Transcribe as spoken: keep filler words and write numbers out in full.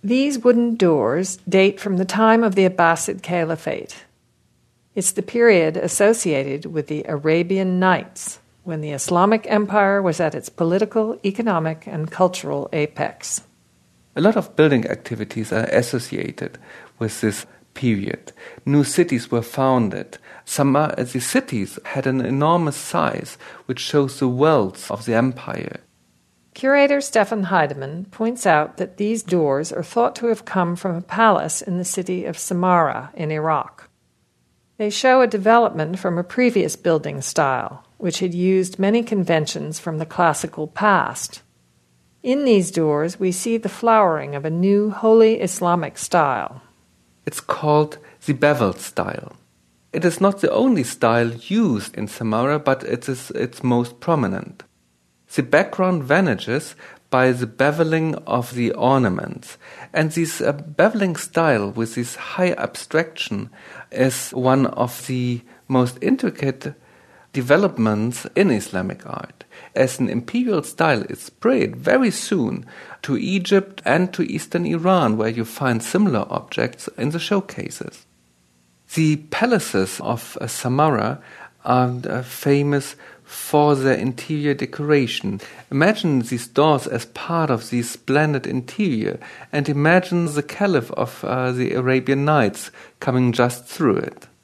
These wooden doors date from the time of the Abbasid Caliphate. It's the period associated with the Arabian Nights, when the Islamic Empire was at its political, economic, and cultural apex. A lot of building activities are associated with this period. New cities were founded. Some of the cities had an enormous size, which shows the wealth of the empire. Curator Stefan Heidemann points out that these doors are thought to have come from a palace in the city of Samarra in Iraq. They show a development from a previous building style, which had used many conventions from the classical past. In these doors, we see the flowering of a new, wholly Islamic style. It's called the beveled style. It is not the only style used in Samarra, but it is its most prominent. The background vanishes by the beveling of the ornaments, and this uh, beveling style with this high abstraction is one of the most intricate developments in Islamic art. As an imperial style, it spread very soon to Egypt and to eastern Iran, where you find similar objects in the showcases. The palaces of uh, Samarra are uh, famous for their interior decoration. Imagine these doors as part of the splendid interior, and imagine the caliph of uh, the Arabian Nights coming just through it.